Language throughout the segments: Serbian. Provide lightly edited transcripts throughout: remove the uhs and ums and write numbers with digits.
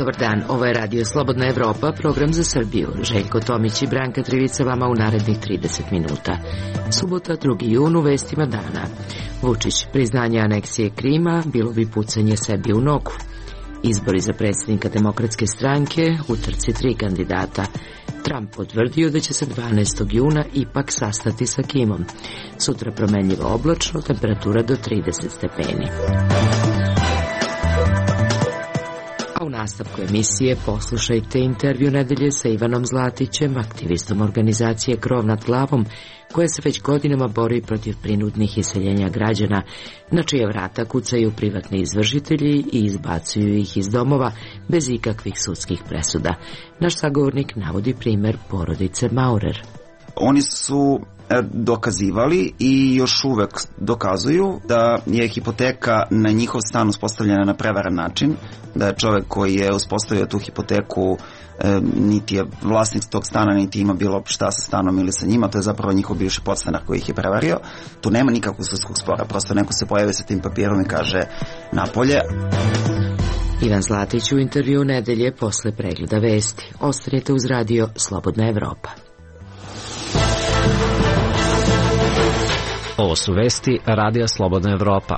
Dobar dan, ovo je Radio Slobodna Evropa, program za Srbiju. Željko Tomić i Branka Trivica vama u narednih 30 minuta. Subota, 2. jun, u vestima dana. Vučić, priznanje aneksije Krima, bilo bi pucanje sebi u nogu. Izbori za predsjednika Demokratske stranke, u trci 3 kandidata. Trump potvrdio da će se 12. juna ipak sastati sa Kimom. Sutra promenljivo oblačno, temperatura do 30 stepeni. A u nastavku emisije poslušajte intervju nedelje sa Ivanom Zlatićem, aktivistom organizacije Krov nad glavom, koja se već godinama bori protiv prinudnih iseljenja građana, na čije vrata kucaju privatni izvršitelji i izbacuju ih iz domova bez ikakvih sudskih presuda. Naš sagovornik navodi primer porodice Maurer. Oni su dokazivali i još uvek dokazuju da je hipoteka na njihov stan uspostavljena na prevaran način, da je čovek koji je uspostavio tu hipoteku niti je vlasnik tog stana, niti ima bilo šta sa stanom ili sa njima, to je zapravo njihov bivši podstanar koji ih je prevario. Tu nema nikakvog sudskog spora, prosto neko se pojavi sa tim papirom i kaže napolje. Ivan Zlatić u intervju nedelje posle pregleda vesti. Ostanite uz radio Slobodna Evropa. Ovo su vesti Radija Slobodna Evropa.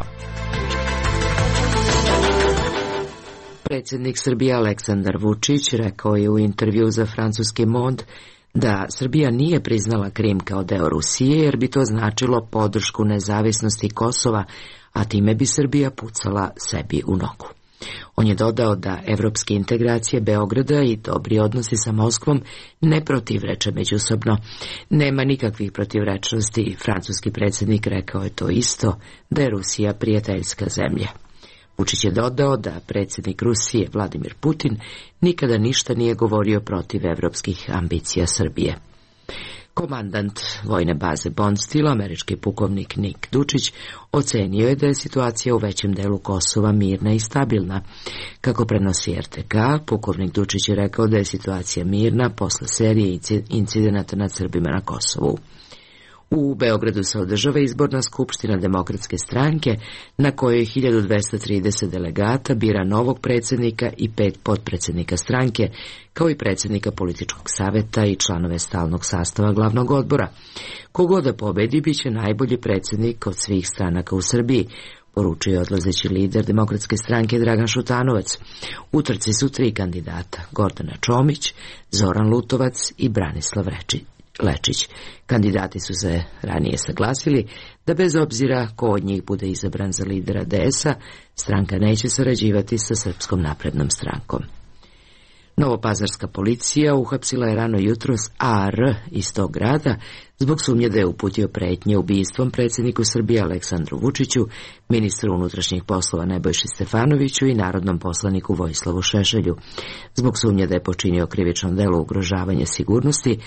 Predsjednik Srbije Aleksandar Vučić rekao je u intervju za francuski Monde da Srbija nije priznala Krim kao deo Rusije jer bi to značilo podršku nezavisnosti Kosova, a time bi Srbija pucala sebi u nogu. On je dodao da evropske integracije Beograda i dobri odnosi sa Moskvom ne protivreče međusobno. Nema nikakvih protivrečnosti. Francuski predsjednik rekao je to isto, da je Rusija prijateljska zemlja. Vučić je dodao da predsjednik Rusije Vladimir Putin nikada ništa nije govorio protiv evropskih ambicija Srbije. Komandant vojne baze Bondsteel, američki pukovnik Nick Dučić, ocenio je da je situacija u većem delu Kosova mirna i stabilna. Kako prenosi RTK, pukovnik Dučić je rekao da je situacija mirna posle serije incidenata nad Srbima na Kosovu. U Beogradu se održava izborna skupština Demokratske stranke, na kojoj 1230 delegata bira novog predsjednika i 5 potpredsjednika stranke, kao i predsjednika političkog saveta i članove stalnog sastava glavnog odbora. Kogod da pobedi, bit će najbolji predsjednik od svih stranaka u Srbiji, poručuje odlazeći lider Demokratske stranke Dragan Šutanovac. U trci su 3 kandidata, Gordana Čomić, Zoran Lutovac i Branislav Lečić. Kandidati su se ranije saglasili da bez obzira ko od njih bude izabran za lidera DS-a, stranka neće sarađivati sa Srpskom naprednom strankom. Novopazarska policija uhapsila je rano jutros AR iz tog grada zbog sumnje da je uputio pretnje ubistvom predsjedniku Srbije Aleksandru Vučiću, ministru unutrašnjih poslova Nebojši Stefanoviću i narodnom poslaniku Vojislavu Šešelju. Zbog sumnje da je počinio krivično delo ugrožavanja sigurnosti,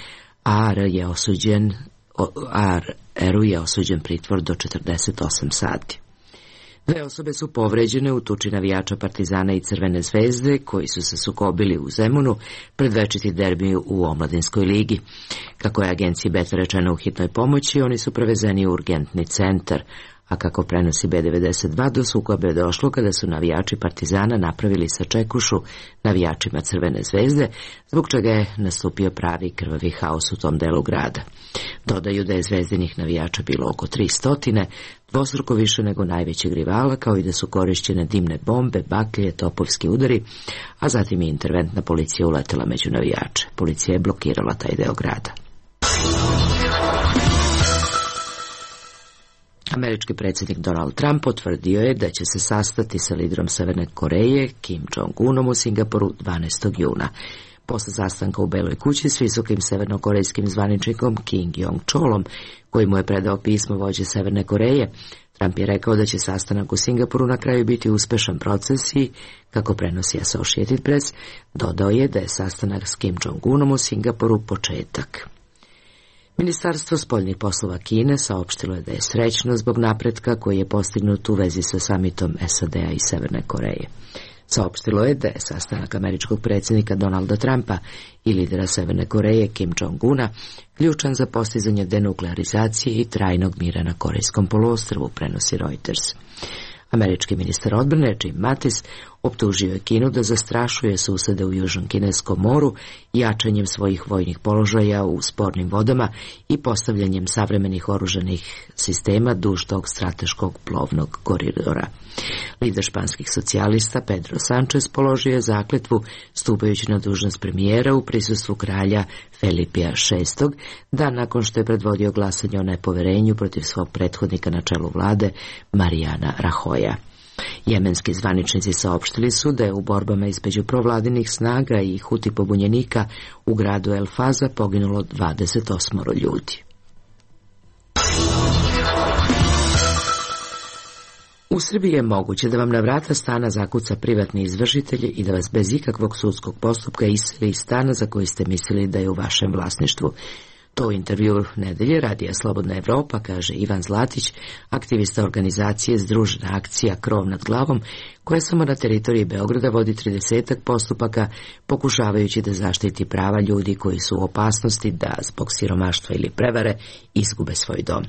AR-u je osuđen pritvor do 48 sati. 2 osobe su povređene u tuči navijača Partizana i Crvene zvezde koji su se sukobili u Zemunu pred večiti derbi u Omladinskoj ligi. Kako je agenciji Beta rečeno u hitnoj pomoći, oni su prevezeni u urgentni centar, a kako prenosi B92, do sukoba je došlo kada su navijači Partizana napravili sačekušu navijačima Crvene zvezde, zbog čega je nastupio pravi krvavi haos u tom delu grada. Dodaju da je zvezdinih navijača bilo oko 300, dvostruko više nego najvećeg rivala, kao i da su korišćene dimne bombe, baklje, topovski udari, a zatim je interventna policija uletela među navijače. Policija je blokirala taj deo grada. Američki predsjednik Donald Trump potvrdio je da će se sastati sa liderom Severne Koreje, Kim Jong-unom, u Singapuru 12. juna. Posle sastanka u Beloj kući s visokim severnokorejskim zvaničnikom Kim Jong-cholom, koji mu je predao pismo vođe Severne Koreje, Trump je rekao da će sastanak u Singapuru na kraju biti uspešan proces i, kako prenosi Associated Press, dodao je da je sastanak s Kim Jong-unom u Singapuru početak. Ministarstvo spoljnih poslova Kine saopštilo je da je srećno zbog napretka koji je postignut u vezi sa samitom SAD-a i Severne Koreje. Saopštilo je da je sastanak američkog predsjednika Donalda Trumpa i lidera Severne Koreje Kim Jong-una ključan za postizanje denuklearizacije i trajnog mira na Korejskom poluostrvu, prenosi Reuters. Američki ministar odbrane Jim Mattis Optužio je Kinu da zastrašuje susede u Južnom Kineskom moru jačanjem svojih vojnih položaja u spornim vodama i postavljanjem savremenih oružanih sistema duž tog strateškog plovnog koridora. Lider španskih socijalista Pedro Sanchez položio je zakletvu stupajući na dužnost premijera u prisustvu kralja Felipija VI, dan nakon što je predvodio glasanje o nepoverenju protiv svog prethodnika na čelu vlade Mariana Rajoya. Jemenski zvaničnici saopštili su da je u borbama između provladinih snaga i Huti pobunjenika u gradu El Faza poginulo 28 ljudi. U Srbiji je moguće da vam na vrata stana zakuca privatni izvršitelj i da vas bez ikakvog sudskog postupka iseli iz stana za koji ste mislili da je u vašem vlasništvu. To u intervju nedelje Radija Slobodna Evropa kaže Ivan Zlatić, aktivista organizacije Združena akcija Krov nad glavom, koja samo na teritoriji Beograda vodi 30 postupaka pokušavajući da zaštiti prava ljudi koji su u opasnosti da zbog siromaštva ili prevare izgube svoj dom.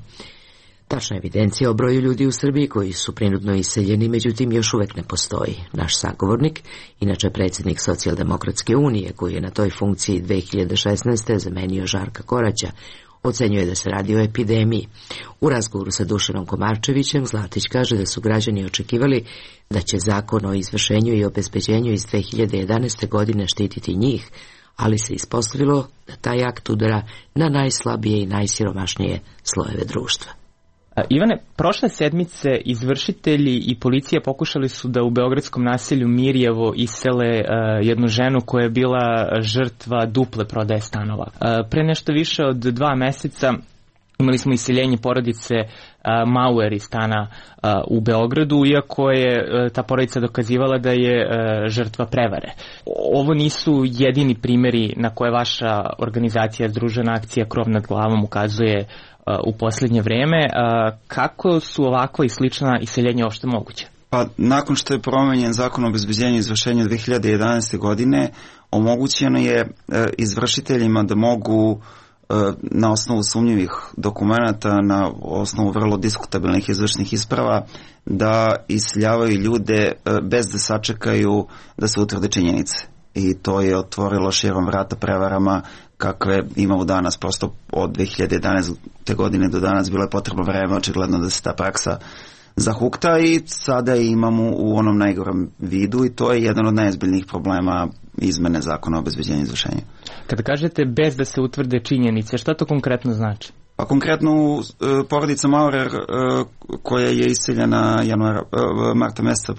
Tačna evidencija o broju ljudi u Srbiji koji su prinudno iseljeni, međutim, još uvek ne postoji. Naš sagovornik, inače predsjednik Socijaldemokratske unije, koji je na toj funkciji 2016. zamenio Žarka Koraća, ocenjuje da se radi o epidemiji. U razgovoru sa Dušanom Komarčevićem Zlatić kaže da su građani očekivali da će zakon o izvršenju i obezbeđenju iz 2011. godine štititi njih, ali se ispostavilo da taj akt udara na najslabije i najsiromašnije slojeve društva. Ivane, prošle sedmice izvršitelji i policija pokušali su da u beogradskom naselju Mirjevo isele jednu ženu koja je bila žrtva duple prodaje stanova. Pre nešto više od 2 meseca imali smo iseljenje porodice Mauer iz stana u Beogradu, iako je ta porodica dokazivala da je žrtva prevare. Ovo nisu jedini primjeri na koje vaša organizacija Združena akcija Krov nad glavom ukazuje u posljednje vreme. Kako su ovakva i slična iseljenja uopšte moguće? Pa nakon što je promenjen zakon o obezbeđenju i izvršenju 2011. godine, omogućeno je izvršiteljima da mogu na osnovu sumnjivih dokumenata, na osnovu vrlo diskutabilnih izvršnih isprava, da iseljavaju ljude bez da sačekaju da se utvrde činjenice. I to je otvorilo širom vrata prevarama kakve imamo danas. Prosto od 2011. godine do danas bilo je potrebno vreme, očigledno da se ta praksa zahukta i sada imamo u onom najgorem vidu i to je jedan od najozbiljnijih problema izmene zakona o obezbeđenju i izvršenju. Kada kažete bez da se utvrde činjenice, šta to konkretno znači? Pa konkretno porodica Maurer koja je iseljena marta meseca,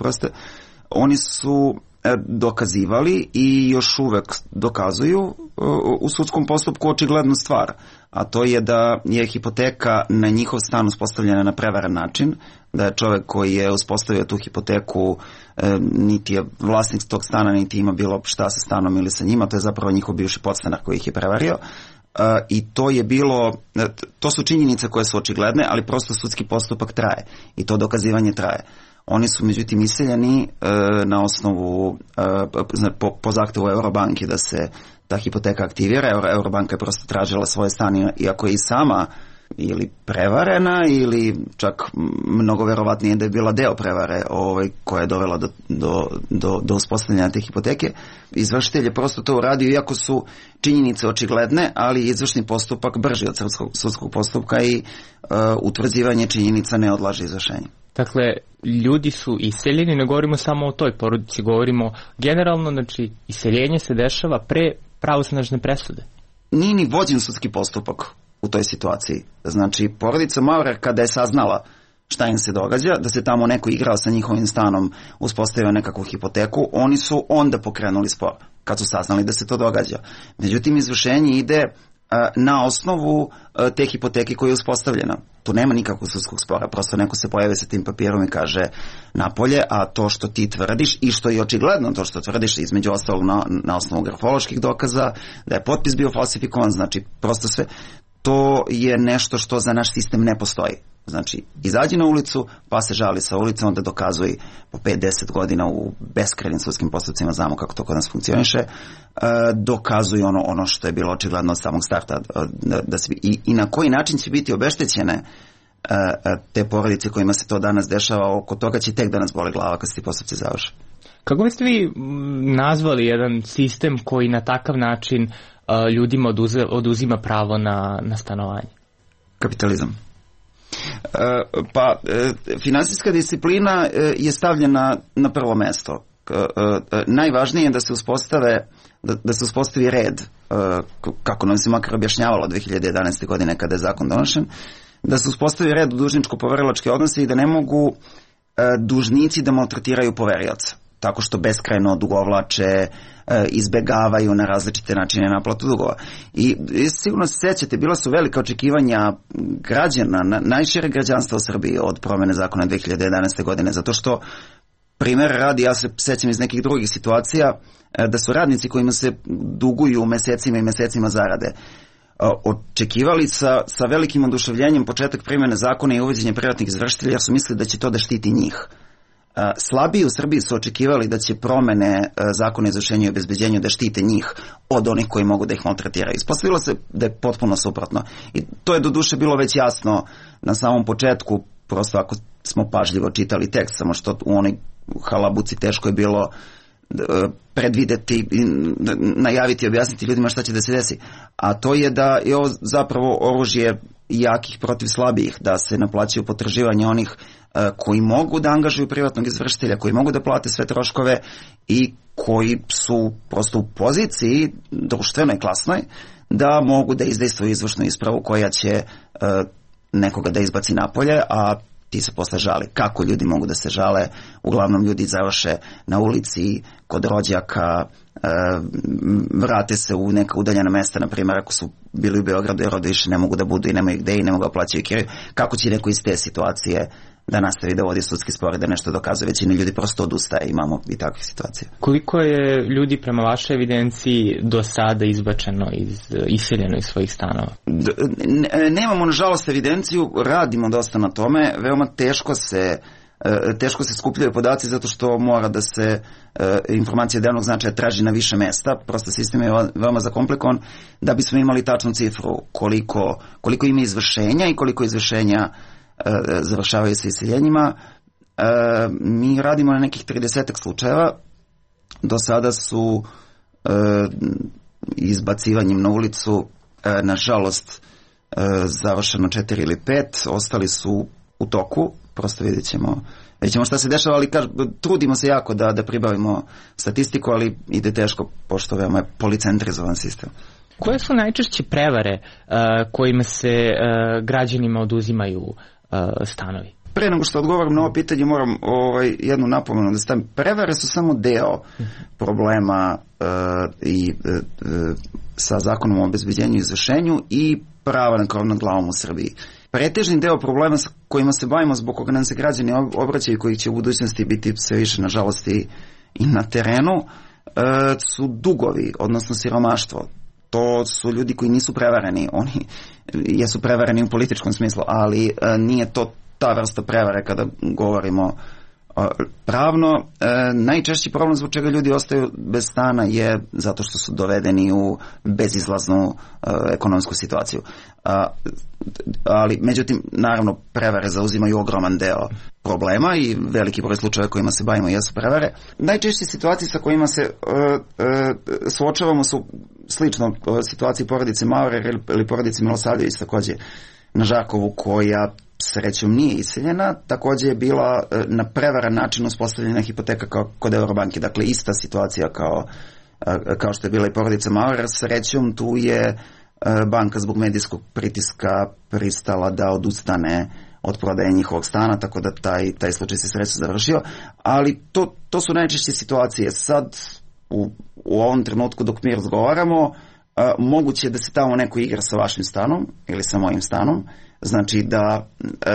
oni su dokazivali i još uvek dokazuju u sudskom postupku očiglednu stvar, a to je da je hipoteka na njihov stan uspostavljena na prevaren način, da je čovek koji je uspostavio tu hipoteku niti je vlasnik tog stana, niti ima bilo šta sa stanom ili sa njima, to je zapravo njihov bivši podstanar koji ih je prevario. I to je bilo, to su činjenice koje su očigledne, ali prosto sudski postupak traje i to dokazivanje traje. Oni su međutim iseljeni na osnovu po zahtevu Eurobanke da se ta hipoteka aktivira. Eurobanka je prosto tražila svoje stanje, iako je i sama ili prevarena ili čak mnogo verovatnije da je bila deo prevare koja je dovela do uspostavljanja te hipoteke. Izvršitelj je prosto to uradio, iako su činjenice očigledne, ali izvršni postupak brži od sudskog postupka i utvrđivanje činjenica ne odlaže izvršenje. Dakle, ljudi su iseljeni, ne govorimo samo o toj porodici, govorimo generalno, znači iseljenje se dešava pre pravosnažne presude. Nije ni vođen sudski postupak u toj situaciji. Znači, porodica Maurer kada je saznala šta im se događa, da se tamo neko igrao sa njihovim stanom, uspostavio nekakvu hipoteku, oni su onda pokrenuli spor, kad su saznali da se to događa. Međutim, izvršenje ide na osnovu te hipoteke koja je uspostavljena. Tu nema nikakvog sudskog spora, prosto neko se pojavi sa tim papirom i kaže napolje, a to što ti tvrdiš i što je očigledno to što tvrdiš između ostalog na osnovu grafoloških dokaza, da je potpis bio falsifikovan, znači prosto sve, to je nešto što za naš sistem ne postoji. Znači, izađi na ulicu, pa se žali sa ulice, onda dokazuj po 5-10 godina u beskrajnim sudskim postupcima, znamo kako to kod nas funkcioniše, dokazuj ono što je bilo očigledno od samog starta. I na koji način će biti obeštećene te porodice kojima se to danas dešava, oko toga će tek da nas boli glava kad se ti postupci završe. Kako biste vi nazvali jedan sistem koji na takav način ljudima oduzima pravo na stanovanje? Kapitalizam. Finansijska disciplina je stavljena na prvo mesto. Najvažnije je da se uspostavi red, kako nam se makar objašnjavalo 2011. godine kada je zakon donošen, da se uspostavi red u dužničko-poverilačke odnose i da ne mogu dužnici da maltretiraju poverioca tako što beskrajno dugovlače, izbegavaju na različite načine naplatu dugova. I sigurno se sećate, bila su velika očekivanja građana, najšire građanstva u Srbiji od promene zakona 2011. godine, zato što primer radi, ja se sećam iz nekih drugih situacija, da su radnici kojima se duguju mesecima i mesecima zarade očekivali sa velikim oduševljenjem početak primjene zakona i uvođenje privatnih izvršitelja, jer su mislili da će to da štiti njih. Slabiji u Srbiji su očekivali da će promene zakona o izvršenju i obezbeđenju da štite njih od onih koji mogu da ih maltretiraju. Ispostavilo se da je potpuno suprotno. I to je doduše bilo već jasno na samom početku, prosto ako smo pažljivo čitali tekst, samo što u onoj halabuci teško je bilo predvideti, najaviti i objasniti ljudima šta će da se desi. A to je da je ovo zapravo oružje jakih protiv slabijih, da se naplaćaju potraživanja onih koji mogu da angažuju privatnog izvršitelja, koji mogu da plate sve troškove i koji su prosto u poziciji društvenoj, klasnoj, da mogu da izdejstvuju izvršnu ispravu koja će nekoga da izbaci napolje, a ti se posle žali. Kako ljudi mogu da se žale? Uglavnom ljudi završe na ulici, kod rođaka, vrate se u neka udaljena mesta, na primjer ako su bili u Beogradu jer ovde više ne mogu da budu i nemaju gde i ne mogu da plaćaju kiriju. Kako će neko iz te situacije da nastavi da vodi sudski spor i da nešto dokazuje? Većina ljudi prosto odustaje, imamo i takvih situacija. Koliko je ljudi prema vašoj evidenciji do sada izbačeno, iseljeno iz svojih stanova? Nemamo nažalost evidenciju, radimo dosta na tome, veoma teško se skupljaju podaci zato što mora da se informacija od javnog značaja traži na više mesta, prosto sistem je veoma zakomplikovan, da bismo imali tačnu cifru koliko ima izvršenja i koliko izvršenja završavaju sa iseljenjima. Mi radimo na nekih 30 slučajeva. Do sada su izbacivanjem na ulicu nažalost završeno 4 ili 5, ostali su u toku, prosto vidjet ćemo šta se dešava, ali trudimo se jako da pribavimo statistiku, ali ide teško pošto veoma je policentrizovan sistem. Koje su najčešće prevare kojima se građanima oduzimaju stanovi? Pre nego što odgovorim na ovo pitanje moram jednu napomenu da stavim. Prevare su samo deo problema sa zakonom o obezbeđenju i izvršenju i prava na krov nad glavom u Srbiji. Pretežni deo problema sa kojima se bavimo, zbog koga nam se građani obraćaju i koji će u budućnosti biti sve više nažalost i na terenu, su dugovi, odnosno siromaštvo. To su ljudi koji nisu prevareni, oni jesu prevareni u političkom smislu, ali nije to ta vrsta prevare kada govorimo pravno. Najčešći problem zbog čega ljudi ostaju bez stana je zato što su dovedeni u bezizlaznu ekonomsku situaciju. Ali, međutim, naravno, prevare zauzimaju ogroman deo problema i veliki broj slučajeva kojima se bavimo jesu prevare. Najčešće situacije sa kojima se suočavamo su slično situaciji porodice Maurer ili porodice Milosavljević, takođe na Žakovu, koja srećom nije iseljena, takođe je bila na prevaran način uspostavljena hipoteka kod Eurobanke, dakle ista situacija kao što je bila i porodica Maurer. Srećom tu je banka zbog medijskog pritiska pristala da odustane od prodaje njihovog stana, tako da taj slučaj se srećom završio, ali to su najčešće situacije. Sad u ovom trenutku dok mi razgovaramo, moguće je da se tamo neko igra sa vašim stanom ili sa mojim stanom, znači da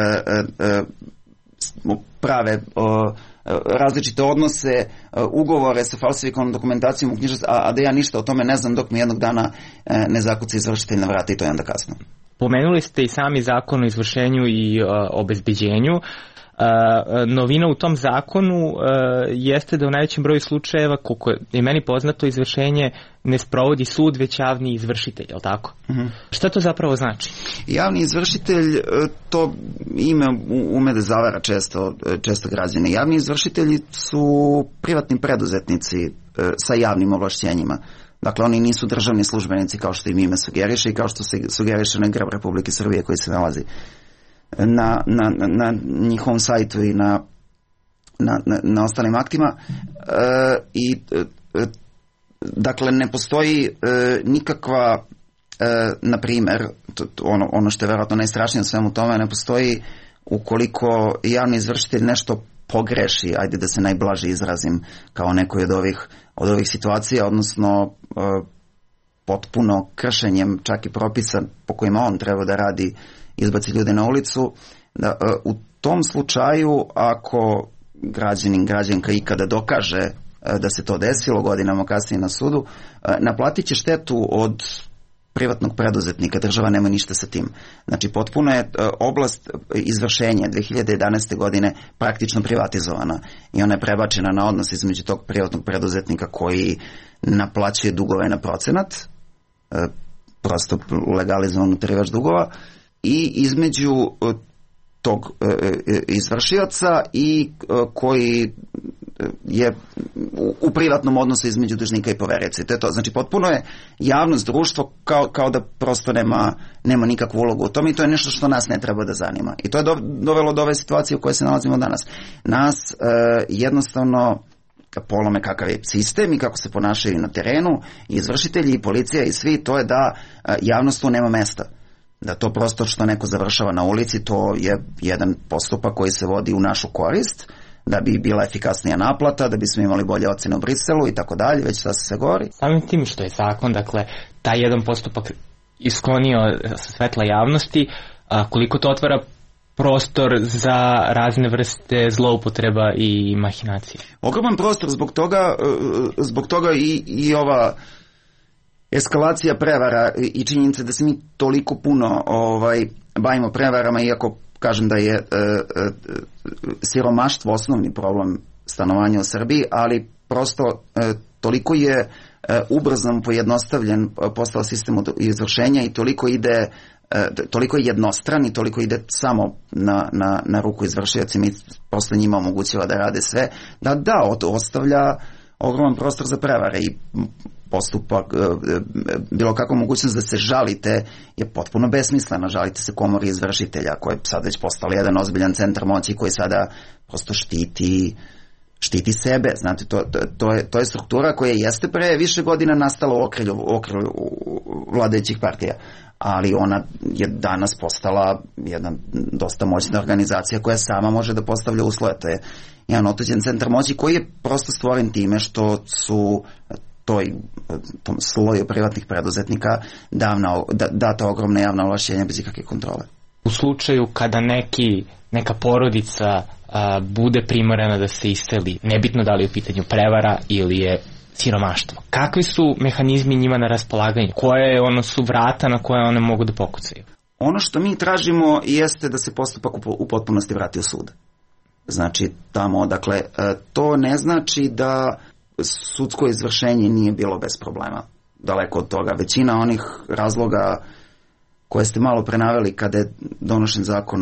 prave različite odnose, ugovore sa falsifikovanom dokumentacijom u knjižnici, a da ja ništa o tome ne znam dok mi jednog dana ne zakuca izvršitelj na vrata i to je onda kasno. Pomenuli ste i sami zakon o izvršenju i obezbeđenju. Novina u tom zakonu jeste da u najvećem broju slučajeva, koliko je meni poznato, izvršenje ne sprovodi sud, već javni izvršitelj, je li tako? Šta to zapravo znači? Javni izvršitelj, to ime ume da zavara često građane. Javni izvršitelji su privatni preduzetnici sa javnim ovlašćenjima. Dakle, oni nisu državni službenici kao što im ime sugeriše i kao što se sugeriše na grb Republike Srbije koji se nalazi na njihovom sajtu i na ostalim aktima. Dakle, ne postoji nikakva, na primjer, ono što je verovatno najstrašnije u svemu tome, ne postoji ukoliko javni izvršitelj nešto pogreši, ajde da se najblaže izrazim, kao nekoj od ovih situacija, odnosno potpuno kršenjem čak i propisa po kojima on treba da radi, izbaci ljude na ulicu, da u tom slučaju, ako građanka ikada dokaže da se to desilo godinama kasnije na sudu, naplatit će štetu od privatnog preduzetnika, država nema ništa sa tim. Znači, potpuno je oblast izvršenja 2011. godine praktično privatizovana i ona je prebačena na odnos između tog privatnog preduzetnika koji naplaćuje dugove na procenat, prosto legalizovan utjerivač dugova, i između tog izvršioca i koji je u privatnom odnosu između dužnika i poverioca. To je to. Znači, potpuno je javnost, društvo kao da prosto nema nikakvu ulogu u tome i to je nešto što nas ne treba da zanima. I to je dovelo do ove situacije u kojoj se nalazimo danas. Nas jednostavno polome kakav je sistem i kako se ponašaju na terenu, i izvršitelji i policija i svi, to je da javnost tu nema mesta. Da to prosto što neko završava na ulici, to je jedan postupak koji se vodi u našu korist, da bi bila efikasnija naplata, da bismo imali bolje ocene u Briselu i tako dalje, već da se sve govori. Samim tim što je zakon, dakle, taj jedan postupak isklonio sa svetla javnosti, koliko to otvara prostor za razne vrste zloupotreba i mahinacije? Ogroman prostor, zbog toga i ova eskalacija prevara i činjenica da se mi toliko puno bavimo prevarama, iako kažem da je siromaštvo osnovni problem stanovanja u Srbiji, ali prosto toliko je ubrzan, pojednostavljen postao sistem izvršenja i toliko je jednostran i toliko ide samo na ruku izvršiocima i prosto njima omogućava da rade sve, da ostavlja ogroman prostor za prevare i postupak, bilo kakva mogućnost da se žalite je potpuno besmislena. Žalite se komori izvršitelja koji je sad već postala jedan ozbiljan centar moći koji sada prosto štiti sebe. Znate, to je struktura koja jeste pre više godina nastala u okrilju vladajućih partija, ali ona je danas postala jedna dosta moćna organizacija koja sama može da postavlja uslove. To je jedan otuđen centar moći koji je prosto stvoren time što su tom sloju privatnih preduzetnika data ogromna javna ovlašćenja bez ikakve kontrole. U slučaju kada neka porodica bude primorana da se iseli, nebitno da li je u pitanju prevara ili je siromaštvo, kakvi su mehanizmi njima na raspolaganju? Koje su vrata na koje one mogu da pokucaju? Ono što mi tražimo jeste da se postupak u potpunosti vrati u sud. Znači, tamo, dakle, to ne znači da sudsko izvršenje nije bilo bez problema. Daleko od toga. Većina onih razloga koje ste malo prenaveli kada je donošen zakon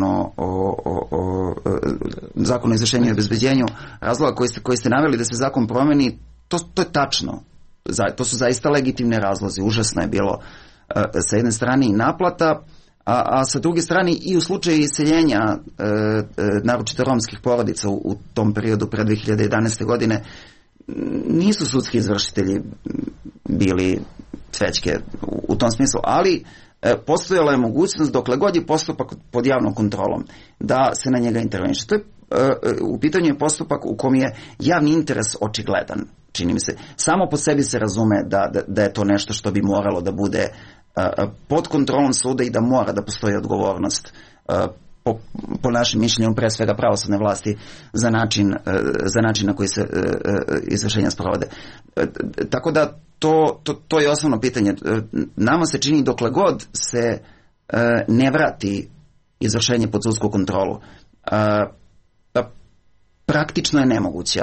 zakon o izvršenju i obezbeđenju, razloga koji ste naveli da se zakon promeni, to je tačno. To su zaista legitimne razlozi. Užasno je bilo sa jedne strane i naplata, a sa druge strane i u slučaju iseljenja naročito romskih porodica u tom periodu pre 2011. godine nisu sudski izvršitelji bili cvećke u tom smislu, ali postojala je mogućnost dokle god je postupak pod javnom kontrolom da se na njega interveniše. To je u pitanju je postupak u kom je javni interes očigledan, čini mi se. Samo po sebi se razume da je to nešto što bi moralo da bude pod kontrolom suda i da mora da postoji odgovornost po našem mišljenju pre svega pravosudne vlasti za način na koji se izvršenja sprovode. Tako da to je osnovno pitanje. Nama se čini dokle god se ne vrati izvršenje pod sudsku kontrolu, praktično je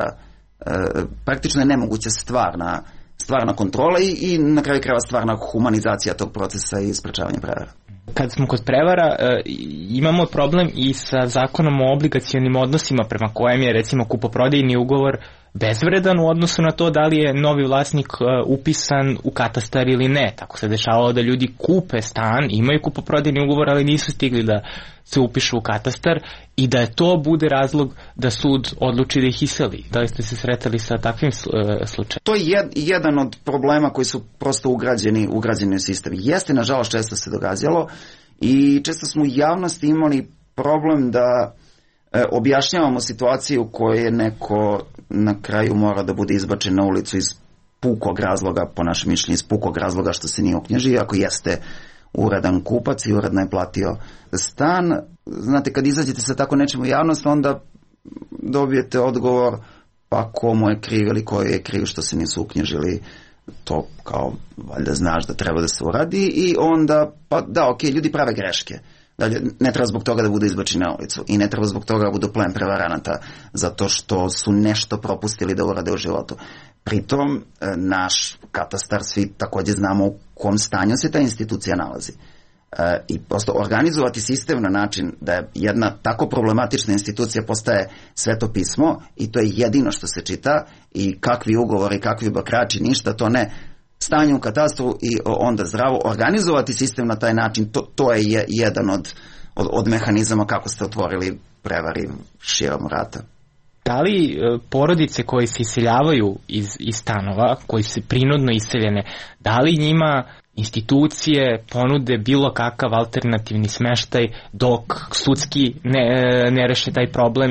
nemoguća stvarna kontrola i na kraju krajeva stvarna humanizacija tog procesa i sprečavanje prevara. Kad smo kod prevara, imamo problem i sa zakonom o obligacionim odnosima prema kojem je recimo kupoprodajni ugovor bezvredan u odnosu na to da li je novi vlasnik upisan u katastar ili ne. Tako se dešavalo da ljudi kupe stan, imaju kupoprodajni ugovor, ali nisu stigli da se upišu u katastar i da to bude razlog da sud odluči da ih iseli. Da li ste se sretali sa takvim slučajem? To je jedan od problema koji su prosto ugrađeni u sistem. Jeste, nažalost, često se događalo i često smo u javnosti imali problem da objašnjavamo situaciju u kojoj je neko na kraju mora da bude izbačen na ulicu iz pukog razloga, po našem mišljenju iz pukog razloga što se nije uknjižio, ako jeste uredan kupac i uredno je platio stan. Znate, kad izađete sa tako nečim u javnost, onda dobijete odgovor pa ko mu je kriv ili ko je kriv što se nisu uknjižili, to kao valjda znaš da treba da se uradi i onda, pa da, ok, ljudi prave greške. Dalje, ne treba zbog toga da budu izbačeni na ulicu i ne treba zbog toga da budu plen prevaranata zato što su nešto propustili da urade u životu. Pritom, naš katastar, svi takođe znamo u kom stanju se ta institucija nalazi. I prosto organizovati sistem na način da je jedna tako problematična institucija postaje sveto pismo i to je jedino što se čita i kakvi ugovori, kakvi bakrači, ništa, to ne. Stanje u katastru i onda zdravo organizovati sistem na taj način, to je jedan od mehanizama kako ste otvorili prevari širom vrata. Da li porodice koje se iseljavaju iz stanova, koji su prinudno iseljene, da li njima institucije ponude bilo kakav alternativni smeštaj dok sudski ne reše taj problem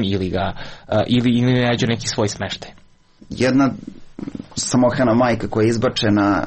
ili ne nađu neki svoj smeštaj? Jedna samohrana majka koja je izbačena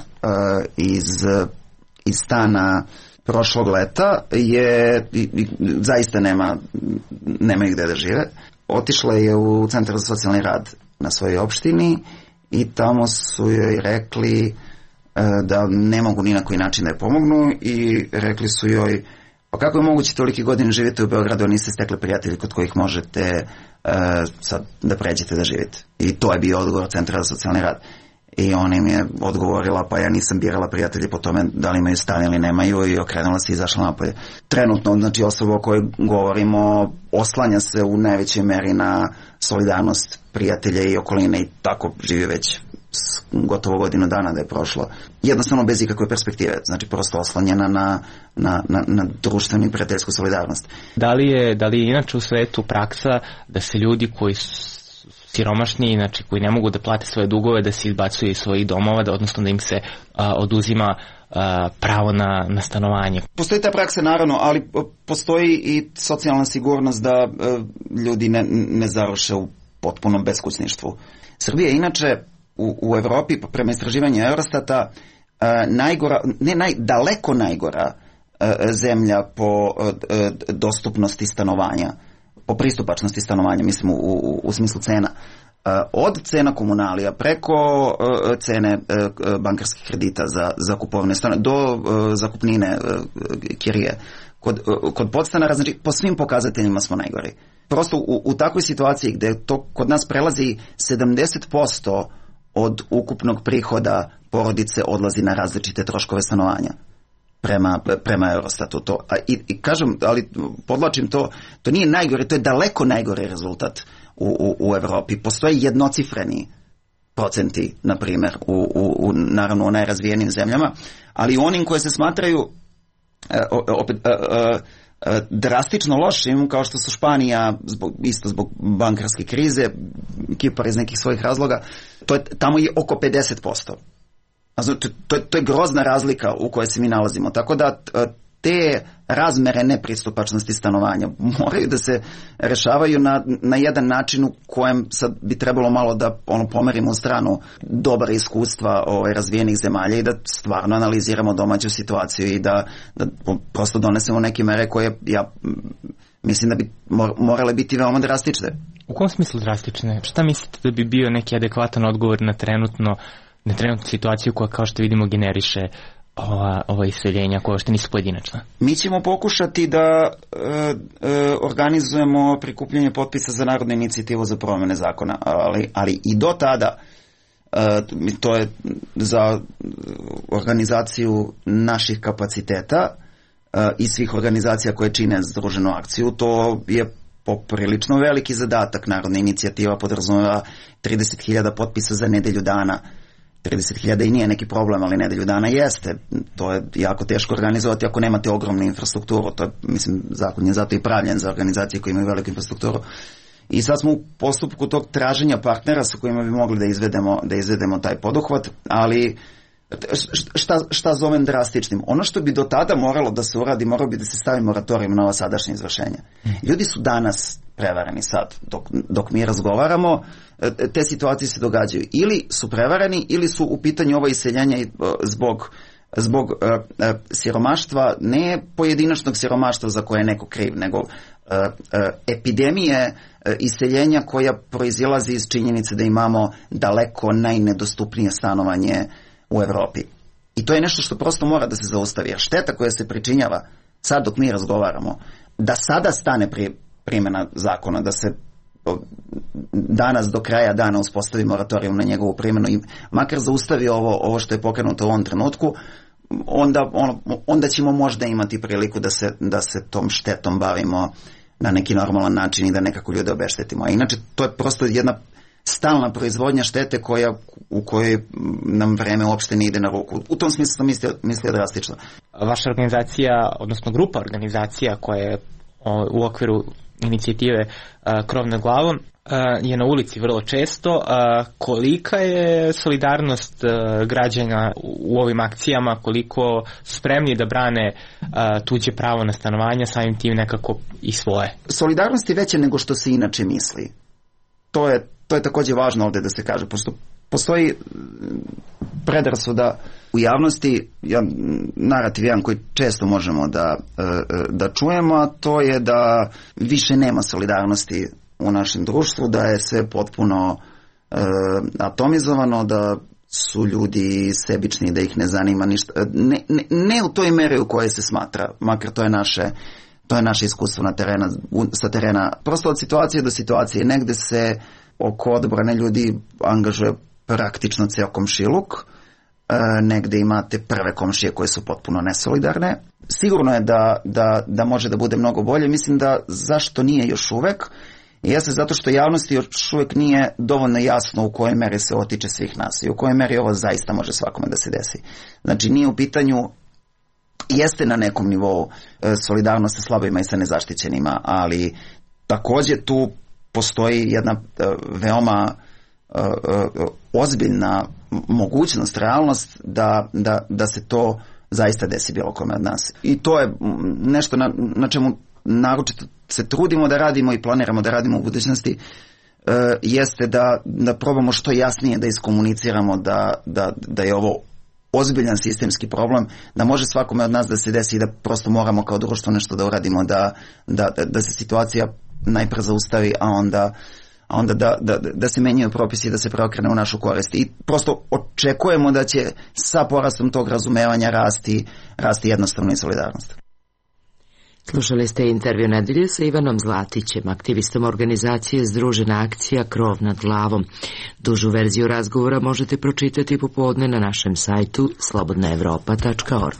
iz stana prošlog leta zaista nema ih gde da žive. Otišla je u Centar za socijalni rad na svojoj opštini i tamo su joj rekli da ne mogu ni na koji način da je pomognu i rekli su joj pa kako je moguće toliki godin živite u Beogradu a niste stekli prijatelji kod kojih možete sad da pređete da živite. I to je bio odgovor Centra za socijalni rad. I ona im je odgovorila pa ja nisam birala prijatelje po tome da li imaju stan ili nemaju i okrenula se i izašla napolje. Trenutno, znači osoba o kojoj govorimo oslanja se u najvećoj meri na solidarnost prijatelja i okoline i tako živi već gotovo godinu dana da je prošlo. Jednostavno bez ikakve perspektive, znači prosto oslanjena na društvenu i prijateljsku solidarnost. Da li je inače u svetu praksa da se ljudi koji su siromašni, znači koji ne mogu da plate svoje dugove, da se izbacuju iz svojih domova, odnosno da im se oduzima pravo na stanovanje? Postoji ta praksa naravno, ali postoji i socijalna sigurnost da ljudi ne završe u potpunom beskućništvu. Srbija je inače u Evropi, prema istraživanju Eurostata, daleko najgora zemlja po dostupnosti stanovanja, po pristupačnosti stanovanja, mislim u smislu cena. Od cena komunalija preko cene bankarskih kredita za kupovne stane do zakupnine kirije. Kod podstanara, znači po svim pokazateljima smo najgori. Prosto u takvoj situaciji gde to kod nas prelazi 70% od ukupnog prihoda porodice odlazi na različite troškove stanovanja prema Eurostatu. I kažem, ali podlačim to nije najgore, to je daleko najgore rezultat u Evropi. Postoje jednocifreni procenti, na primjer, naravno u najrazvijenim zemljama, ali u onim koje se smatraju drastično lošim, kao što su Španija, isto zbog bankarske krize, Kipar iz nekih svojih razloga, tamo je oko 50%. To je grozna razlika u kojoj se mi nalazimo. Tako da te razmere nepristupačnosti stanovanja moraju da se rešavaju na jedan način u kojem sad bi trebalo malo da pomerimo u stranu dobra iskustva razvijenih zemalja i da stvarno analiziramo domaću situaciju i da prosto donesemo neke mere koje ja mislim da bi morale biti veoma drastične. U kom smislu drastične? Šta mislite da bi bio neki adekvatan odgovor na trenutnu situaciju koja, kao što vidimo, generiše ova iseljenja koja ošte nisu pojedinačna? Mi ćemo pokušati da organizujemo prikupljanje potpisa za narodnu inicijativu za promene zakona, ali i do tada to je za organizaciju naših kapaciteta i svih organizacija koje čine združenu akciju, to je poprilično veliki zadatak. Narodna inicijativa podrazumeva 30.000 potpisa za nedelju dana. 30.000 i nije neki problem, ali nedelju dana jeste. To je jako teško organizovati ako nemate ogromnu infrastrukturu. To je, mislim, zakon je zato i pravljen za organizacije koje imaju veliku infrastrukturu. I sad smo u postupku tog traženja partnera sa kojima bi mogli da izvedemo taj poduhvat, ali šta zovem drastičnim? Ono što bi do tada moralo da se uradi, moralo bi da se stavi moratorium na ova sadašnja izvršenja. Ljudi su danas prevareni sad. Dok mi razgovaramo, te situacije se događaju. Ili su prevareni, ili su u pitanju ova iseljenja zbog siromaštva, ne pojedinačnog siromaštva za koje je neko kriv, nego epidemije iseljenja koja proizilazi iz činjenice da imamo daleko najnedostupnije stanovanje u Evropi. I to je nešto što prosto mora da se zaustavi. A šteta koja se pričinjava sad dok mi razgovaramo, da sada stane primjena zakona, da se danas do kraja dana uspostavi moratorium na njegovu primjenu i makar zaustavi ovo što je pokrenuto u ovom trenutku, onda ćemo možda imati priliku da se tom štetom bavimo na neki normalan način i da nekako ljude obeštetimo. A inače, to je prosto jedna stalna proizvodnja štete u kojoj nam vreme uopšte ne ide na ruku. U tom smislu sam mislio drastično. Vaša organizacija, odnosno grupa organizacija koja je u okviru inicijative Krov nad glavom je na ulici vrlo često. Kolika je solidarnost građana u ovim akcijama, koliko su spremni da brane tuđe pravo na stanovanje, samim tim nekako i svoje? Solidarnost je veća nego što se inače misli. To je takođe važno ovde da se kaže, pošto postoji predrasuda u javnosti, narativ jedan koji često možemo da čujemo, a to je da više nema solidarnosti u našem društvu, da je sve potpuno atomizovano, da su ljudi sebični, da ih ne zanima ništa. Ne u toj meri u kojoj se smatra, makar to je naše iskustvo sa terena. Prosto od situacije do situacije. Negde se oko odbrane ljudi angažuje praktično ceo komšiluk, negde imate prve komšije koje su potpuno nesolidarne. Sigurno je da može da bude mnogo bolje. Mislim da zašto nije još uvek, jeste zato što javnosti još uvek nije dovoljno jasno u kojoj meri se otiče svih nas i u kojoj meri ovo zaista može svakome da se desi. Znači nije u pitanju, jeste na nekom nivou solidarnost sa slabima i sa nezaštićenima, ali takođe tu postoji jedna veoma ozbiljna mogućnost, realnost da se to zaista desi bilo kome od nas. I to je nešto na čemu naročito se trudimo da radimo i planiramo da radimo u budućnosti, jeste da probamo što jasnije da iskomuniciramo da je ovo ozbiljan sistemski problem, da može svakome od nas da se desi i da prosto moramo kao društvo nešto da uradimo, da se situacija najpre zaustavi, a onda da se menjaju propisi i da se preokrene u našu korist. I prosto očekujemo da će sa porastom tog razumevanja rasti jednostavno i solidarnost. Slušali ste intervju nedelje sa Ivanom Zlatićem, aktivistom organizacije Združena akcija Krov nad glavom. Dužu verziju razgovora možete pročitati popodne na našem sajtu slobodnaevropa.org.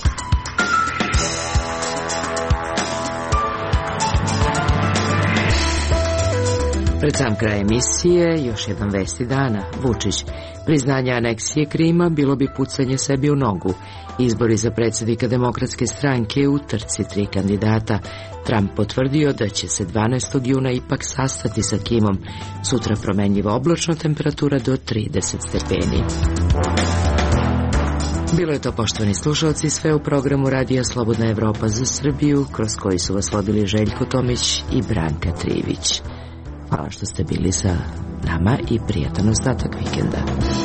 Pred sam kraj emisije, još jedan vesti dana. Vučić. Priznanje aneksije Krima bilo bi pucanje sebi u nogu. Izbori za predsjednika Demokratske stranke u trci 3 kandidata. Trump potvrdio da će se 12. juna ipak sastati sa Kimom. Sutra promenljiva oblačna temperatura do 30 stepeni. Bilo je to, poštovani slušalci, sve u programu Radija Slobodna Evropa za Srbiju, kroz koji su vas vodili Željko Tomić i Branka Trivić. Hvala što ste bili sa nama i prijatan ostatak vikenda.